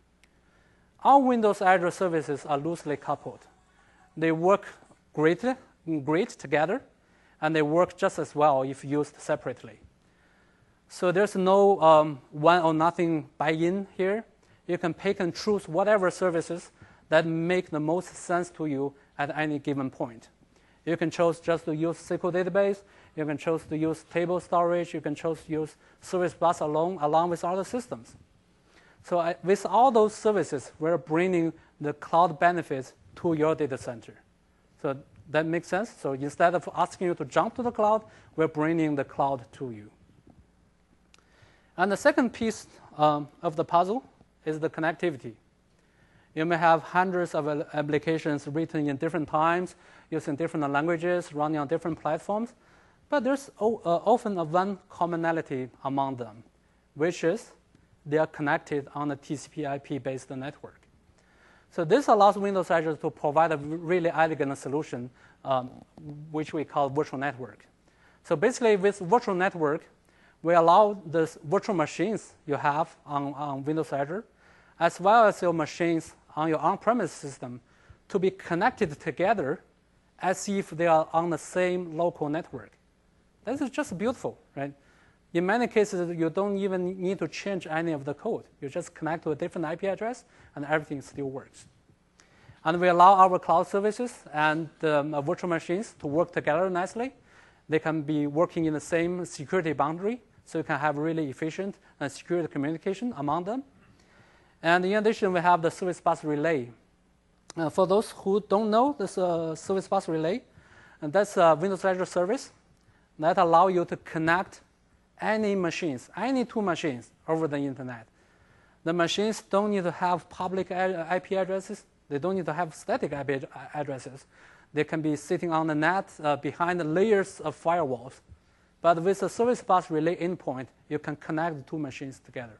All Windows Azure services are loosely coupled. They work great, great together, and they work just as well if used separately. So there's no um, one or nothing buy-in here. You can pick and choose whatever services that make the most sense to you at any given point. You can choose just to use S Q L database. You can choose to use table storage. You can choose to use Service Bus alone, along with other systems. So I, with all those services, we're bringing the cloud benefits to your data center. So that makes sense. So instead of asking you to jump to the cloud, we're bringing the cloud to you. And the second piece um, of the puzzle is the connectivity. You may have hundreds of applications written in different times, using different languages, running on different platforms, but there's o- uh, often a one commonality among them, which is they are connected on a T C P I P-based network. So this allows Windows Azure to provide a really elegant solution, um, which we call virtual network. So basically, with virtual network, we allow the virtual machines you have on, on Windows Azure, as well as your machines on your on-premise system, to be connected together as if they are on the same local network. This is just beautiful, right? In many cases, you don't even need to change any of the code. You just connect to a different I P address, and everything still works. And we allow our cloud services and um, virtual machines to work together nicely. They can be working in the same security boundary, so you can have really efficient and secure communication among them. And in addition, we have the Service Bus Relay. Uh, for those who don't know this uh, Service Bus Relay, and that's a Windows Azure service that allow you to connect any machines, any two machines over the internet. The machines don't need to have public I P addresses. They don't need to have static I P addresses. They can be sitting on the net uh, behind the layers of firewalls. But with the Service Bus Relay endpoint, you can connect the two machines together.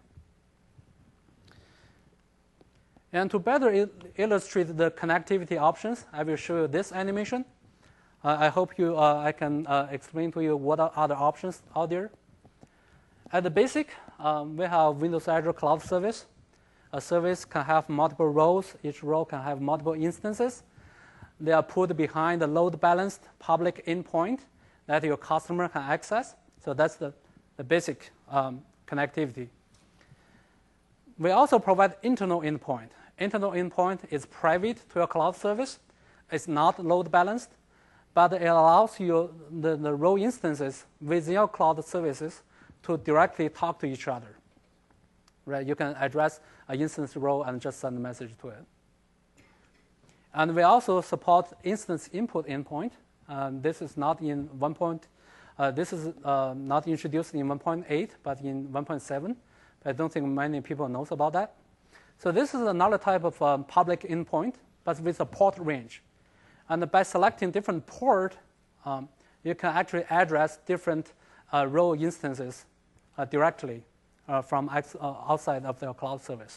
And to better il- illustrate the connectivity options, I will show you this animation. Uh, I hope you, uh, I can uh, explain to you what are other options out there. At the basic, um, we have Windows Azure Cloud Service. A service can have multiple roles. Each role can have multiple instances. They are put behind the load-balanced public endpoint that your customer can access. So that's the, the basic um, connectivity. We also provide internal endpoint. Internal endpoint is private to your cloud service. It's not load-balanced, but it allows you the, the role instances within your cloud services to directly talk to each other. Right? You can address an instance role and just send a message to it. And we also support instance input endpoint. Um, this is not in one point. Uh, this is uh, not introduced in one point eight, but in one point seven. I don't think many people knows about that. So this is another type of um, public endpoint, but with a port range. And by selecting different port, um, you can actually address different uh, role instances uh, directly uh, from ex- uh, outside of their cloud service.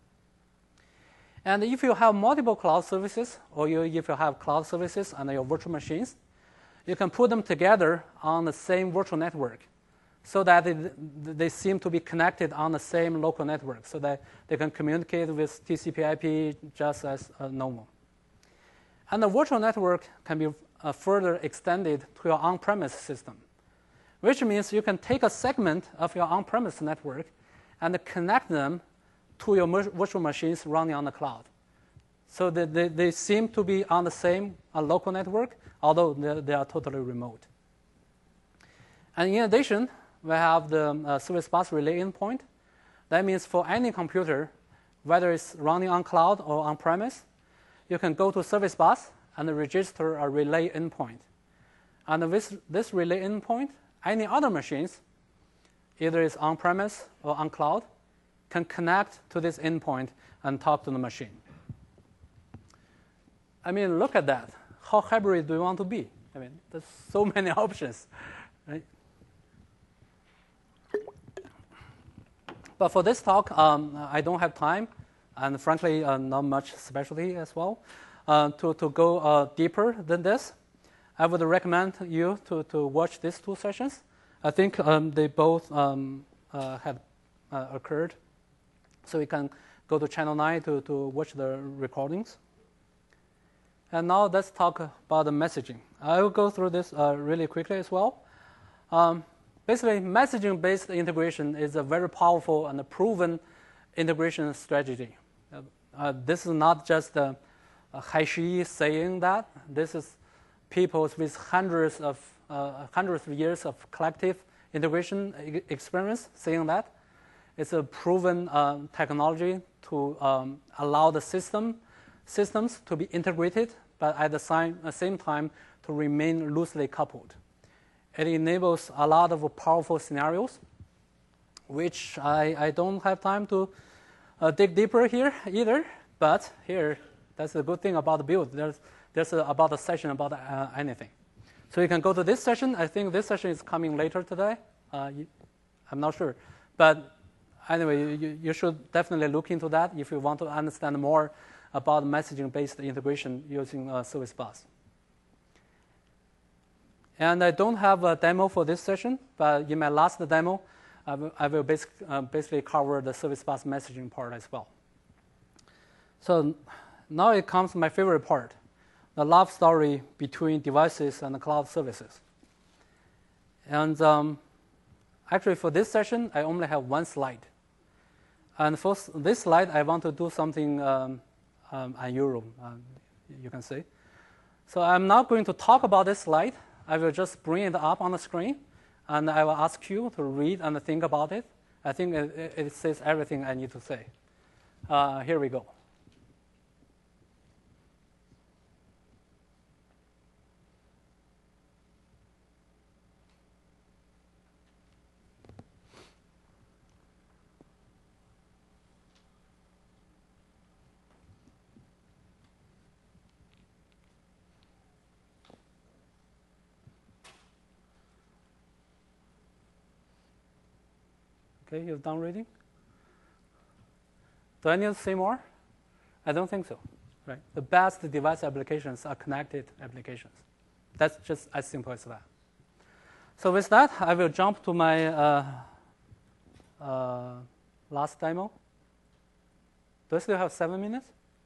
And if you have multiple cloud services, or you, if you have cloud services and your virtual machines, you can put them together on the same virtual network so that it, they seem to be connected on the same local network so that they can communicate with T C P I P just as uh, normal. And the virtual network can be uh, further extended to your on-premise system. which means you can take a segment of your on-premise network and connect them to your virtual machines running on the cloud. So they, they, they seem to be on the same uh, local network, although they, they are totally remote. And in addition, we have the uh, service bus relay endpoint. That means for any computer, whether it's running on cloud or on-premise, you can go to service bus and register a relay endpoint. And with this relay endpoint, any other machines, either it's on-premise or on cloud, can connect to this endpoint and talk to the machine. I mean, look at that. How hybrid do you want to be? I mean, there's so many options, right? But for this talk, um, I don't have time, and frankly, uh, not much specialty as well, uh, to, to go uh, deeper than this. I would recommend you to, to watch these two sessions. I think um, they both um, uh, have uh, occurred. So you can go to channel nine to, to watch the recordings. And now let's talk about the messaging. I will go through this uh, really quickly as well. Um, basically, messaging-based integration is a very powerful and a proven integration strategy. Uh, uh, this is not just uh, Haishi saying that. This is people with hundreds of uh, hundreds of years of collective integration e- experience saying that. It's a proven uh, technology to um, allow the system systems to be integrated, but at the same, uh, same time to remain loosely coupled. It enables a lot of powerful scenarios, which I, I don't have time to uh, dig deeper here either, but here, that's the good thing about the build. There's, there's a, about a session about uh, anything. So you can go to this session. I think this session is coming later today. Uh, you, I'm not sure. But anyway, you, you should definitely look into that if you want to understand more about messaging-based integration using uh, Service Bus. And I don't have a demo for this session, but in my last demo, I will, I will basic, uh, basically cover the Service Bus messaging part as well. So now it comes to my favorite part, the love story between devices and the cloud services. And um, actually, for this session, I only have one slide. And for this slide, I want to do something um, um, unusual, um, you can see. So I'm not going to talk about this slide. I will just bring it up on the screen, and I will ask you to read and think about it. I think it, it says everything I need to say. Uh, here we go. Okay, you're done reading? Do I need to say more? I don't think so. Right? The best device applications are connected applications. That's just as simple as that. So with that, I will jump to my uh, uh, last demo. Do I still have seven minutes?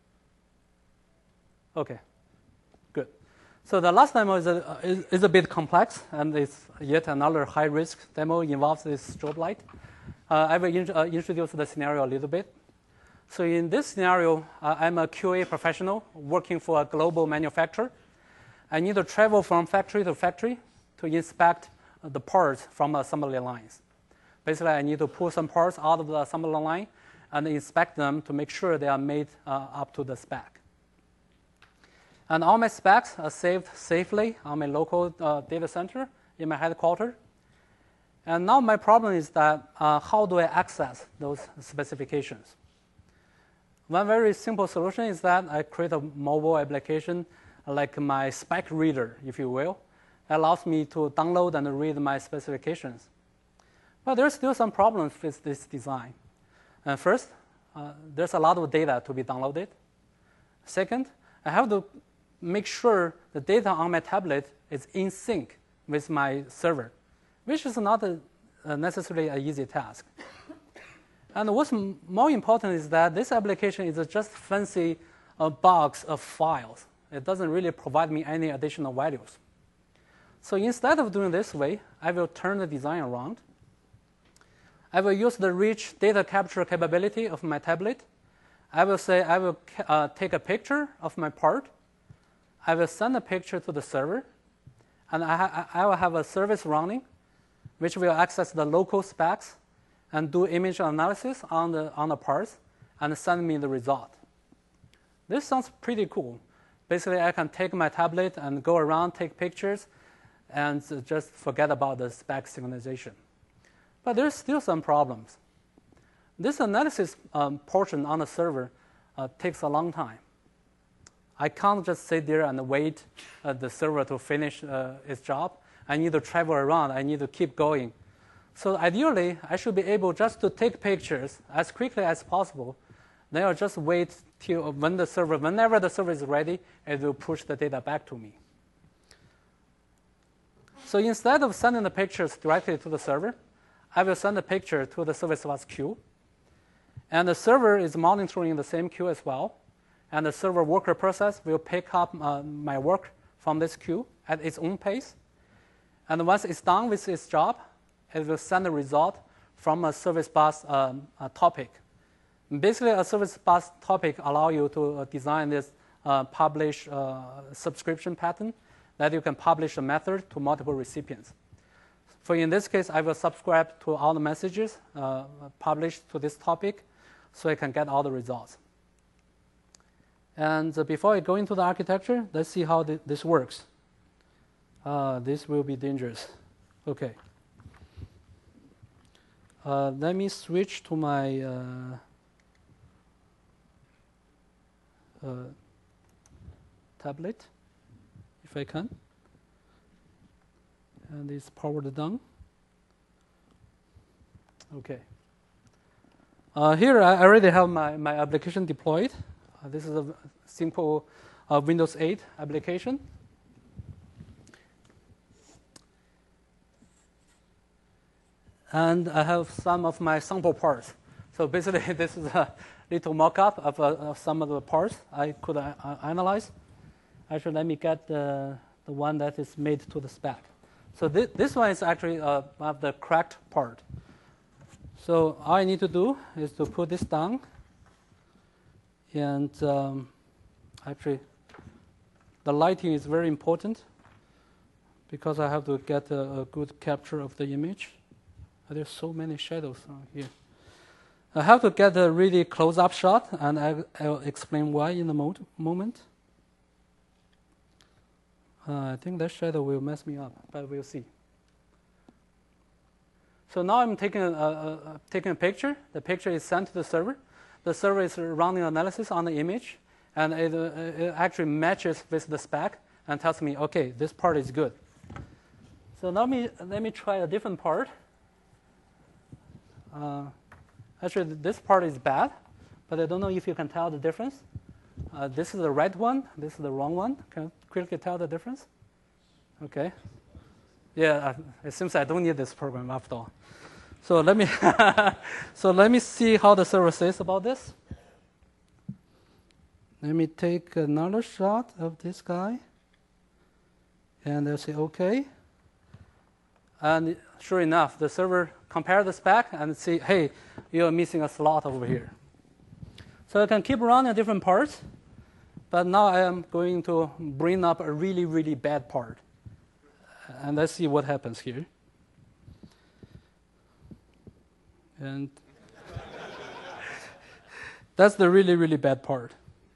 Okay, good. So the last demo is a, is, is a bit complex, and it's yet another high-risk demo. It involves this strobe light. Uh, I will in, uh, introduce the scenario a little bit. So in this scenario, uh, I'm a Q A professional working for a global manufacturer. I need to travel from factory to factory to inspect uh, the parts from assembly lines. Basically, I need to pull some parts out of the assembly line and inspect them to make sure they are made uh, up to the spec. And all my specs are saved safely on my local uh, data center in my headquarters. And now my problem is that uh, how do I access those specifications? One very simple solution is that I create a mobile application like my spec reader, if you will. It allows me to download and read my specifications. But there's still some problems with this design. Uh, first, uh, there's a lot of data to be downloaded. Second, I have to make sure the data on my tablet is in sync with my server, which is not a, a necessarily an easy task. And what's m- more important is that this application is just fancy a box of files. It doesn't really provide me any additional values. So instead of doing this way, I will turn the design around. I will use the rich data capture capability of my tablet. I will say I will uh, take a picture of my part. I will send a picture to the server, and I, ha- I will have a service running, which will access the local specs and do image analysis on the on the parts and send me the result. This sounds pretty cool. Basically, I can take my tablet and go around, take pictures, and just forget about the spec synchronization. But there's still some problems. This analysis um, portion on the server uh, takes a long time. I can't just sit there and wait uh, the server to finish uh, its job. I need to travel around. I need to keep going. So ideally, I should be able just to take pictures as quickly as possible. Then I'll just wait till when the server, whenever the server is ready, it will push the data back to me. So instead of sending the pictures directly to the server, I will send a picture to the service bus queue. And the server is monitoring the same queue as well. And the server worker process will pick up uh, my work from this queue at its own pace. And once it's done with its job, it will send the result from a service bus um, a topic. Basically, a service bus topic allows you to uh, design this uh, publish uh, subscription pattern that you can publish a method to multiple recipients. For in this case, I will subscribe to all the messages uh, published to this topic so I can get all the results. And uh, before I go into the architecture, let's see how th- this works. Uh, this will be dangerous. Okay. Uh, let me switch to my uh, uh, tablet, if I can. And it's powered down. Okay. Uh, here I already have my, my application deployed. Uh, this is a simple uh, Windows eight application. And I have some of my sample parts. So basically, this is a little mock-up of, uh, of some of the parts I could uh, analyze. Actually, let me get the, the one that is made to the spec. So th- this one is actually uh, one of the cracked part. So all I need to do is to put this down. And um, actually, the lighting is very important because I have to get a, a good capture of the image. There's so many shadows on here. I have to get a really close-up shot, and I, I'll explain why in a mo- moment. Uh, I think that shadow will mess me up, but we'll see. So now I'm taking a, a, a, taking a picture. The picture is sent to the server. The server is running analysis on the image, and it, uh, it actually matches with the spec and tells me, okay, this part is good. So let me, let me try a different part. Uh, actually, this part is bad, but I don't know if you can tell the difference. Uh, this is the right one. This is the wrong one. Can you quickly tell the difference? Okay. Yeah, uh, it seems I don't need this program after all. So let me so let me see how the server says about this. Let me take another shot of this guy, and I'll say OK. And sure enough, the server compare the spec and see, hey, you're missing a slot over here. So I can keep running different parts, but now I am going to bring up a really, really bad part. And let's see what happens here. And that's the really, really bad part.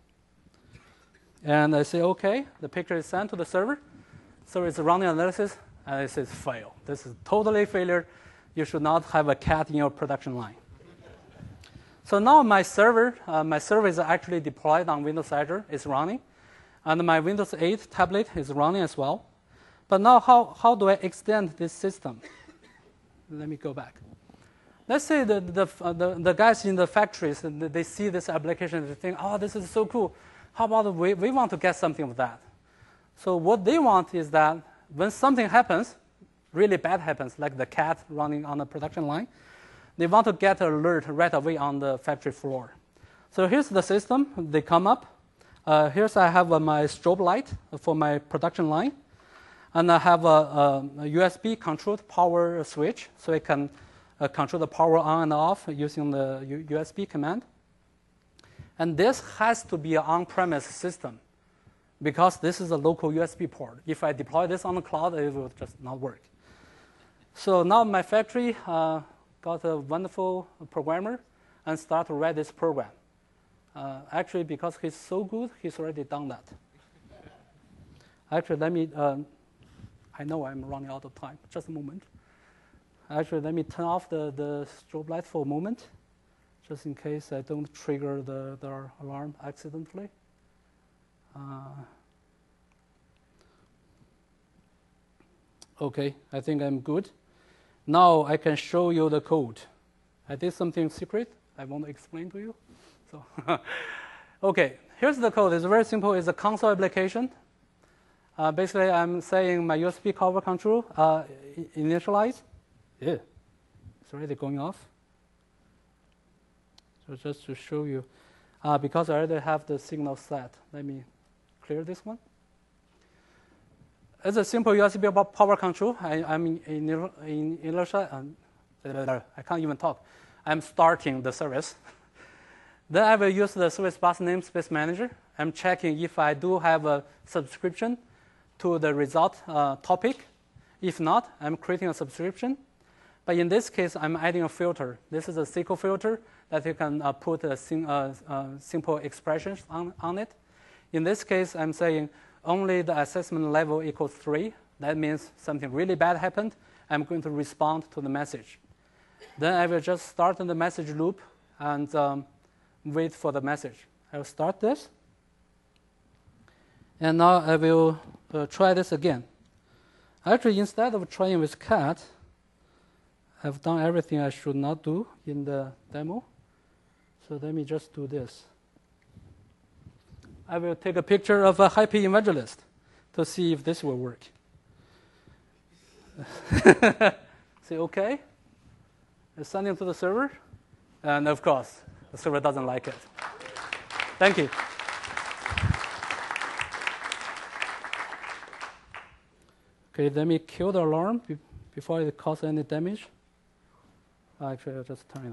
And I say, OK, the picture is sent to the server. Server is running analysis, and it says fail. This is totally failure. You should not have a cat in your production line. So now my server, uh, my server is actually deployed on Windows Azure. It's running. And my Windows eight tablet is running as well. But now how, how do I extend this system? Let me go back. Let's say the, the, uh, the, the guys in the factories, they see this application, they think, oh, this is so cool. How about we, we want to get something of that? So what they want is that when something happens, really bad happens, like the cat running on the production line, they want to get an alert right away on the factory floor. So here's the system. They come up. Uh, here's I have uh, my strobe light for my production line. And I have a, a, a U S B controlled power switch, so I can uh, control the power on and off using the U- USB command. And this has to be an on-premise system because this is a local U S B port. If I deploy this on the cloud, it will just not work. So now my factory uh, got a wonderful programmer and start to write this program. Uh, actually, because he's so good, he's already done that. Actually, let me, um, I know I'm running out of time. Just a moment. Actually, let me turn off the, the strobe light for a moment, just in case I don't trigger the, the alarm accidentally. Uh, okay, I think I'm good. Now I can show you the code. I did something secret I want to explain to you. So, okay, here's the code. It's very simple. It's a console application. Uh, basically, I'm saying my U S B cover control uh, initialize. Yeah, it's already going off. So just to show you, uh, because I already have the signal set, let me clear this one. It's a simple U S B power control. I, I'm in, in, in inertia, and I can't even talk. I'm starting the service. Then I will use the service bus namespace manager. I'm checking if I do have a subscription to the result uh, topic. If not, I'm creating a subscription. But in this case, I'm adding a filter. This is a S Q L filter that you can uh, put a sim, uh, uh, simple expressions on, on it. In this case, I'm saying only the assessment level equals three. That means something really bad happened. I'm going to respond to the message. Then I will just start the message loop and um, wait for the message. I will start this. And now I will uh, try this again. Actually, instead of trying with cat, I've done everything I should not do in the demo. So let me just do this. I will take a picture of a happy evangelist to see if this will work. Say OK. It's sending to the server. And of course, the server doesn't like it. Thank you. Okay, let me kill the alarm be before it causes any damage. Actually, I'll just turn it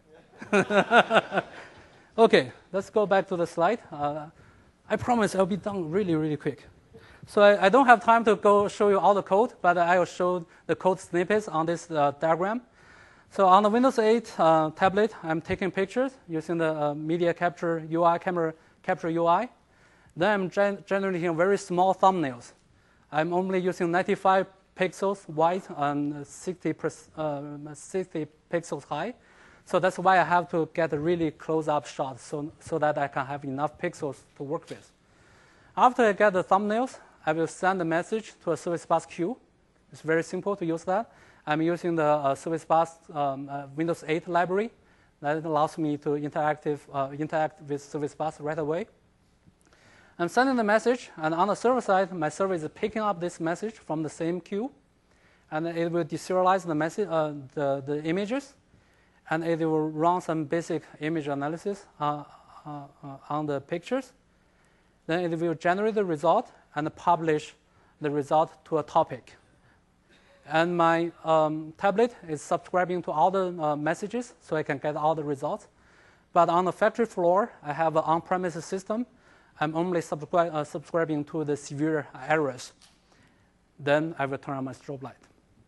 off. Okay, let's go back to the slide. Uh, I promise I'll be done really, really quick. So I, I don't have time to go show you all the code, but I will show the code snippets on this uh, diagram. So on the Windows eight uh, tablet, I'm taking pictures using the uh, media capture U I, camera capture U I. Then I'm gen generating very small thumbnails. I'm only using ninety-five pixels wide and sixty, uh, sixty pixels high. So that's why I have to get a really close-up shot so, so that I can have enough pixels to work with. After I get the thumbnails, I will send a message to a service bus queue. It's very simple to use that. I'm using the uh, service bus um, uh, Windows eight library. That allows me to interactive, uh, interact with service bus right away. I'm sending the message, and on the server side, my server is picking up this message from the same queue, and it will deserialize the, message, uh, the, the images, and it will run some basic image analysis uh, uh, uh, on the pictures. Then it will generate the result and publish the result to a topic. And my um, tablet is subscribing to all the uh, messages, so I can get all the results. But on the factory floor, I have an on-premises system. I'm only subscri uh, subscribing to the severe errors. Then I will turn on my strobe light.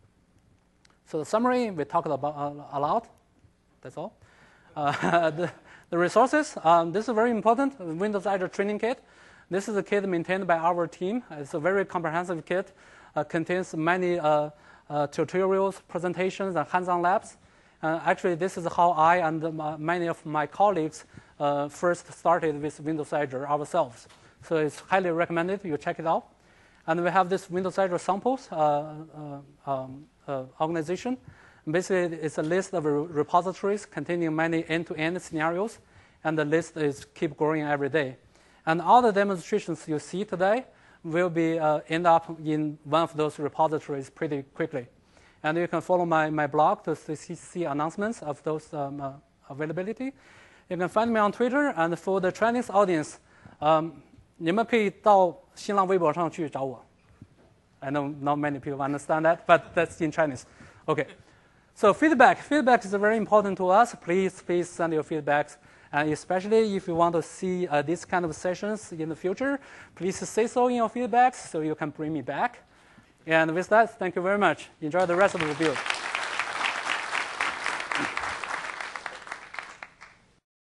So the summary, we talked about uh, a lot. That's all. Uh, the, the resources, um, this is very important. Windows Azure Training Kit. This is a kit maintained by our team. It's a very comprehensive kit. Uh, contains many uh, uh, tutorials, presentations, and hands-on labs. Uh, actually, this is how I and uh, many of my colleagues uh, first started with Windows Azure ourselves. So it's highly recommended you check it out. And we have this Windows Azure samples uh, uh, um, uh, organization. Basically, it's a list of repositories containing many end-to-end scenarios, and the list is keep growing every day. And all the demonstrations you see today will be uh, end up in one of those repositories pretty quickly. And you can follow my, my blog to see, see announcements of those um, uh, availability. You can find me on Twitter, and for the Chinese audience, um, 你们可以到新浪微博上去找我。 I know not many people understand that, but that's in Chinese. Okay. So feedback. Feedback is very important to us. Please, please send your feedbacks. And especially if you want to see uh, these kind of sessions in the future, please say so in your feedbacks so you can bring me back. And with that, thank you very much. Enjoy the rest of the build.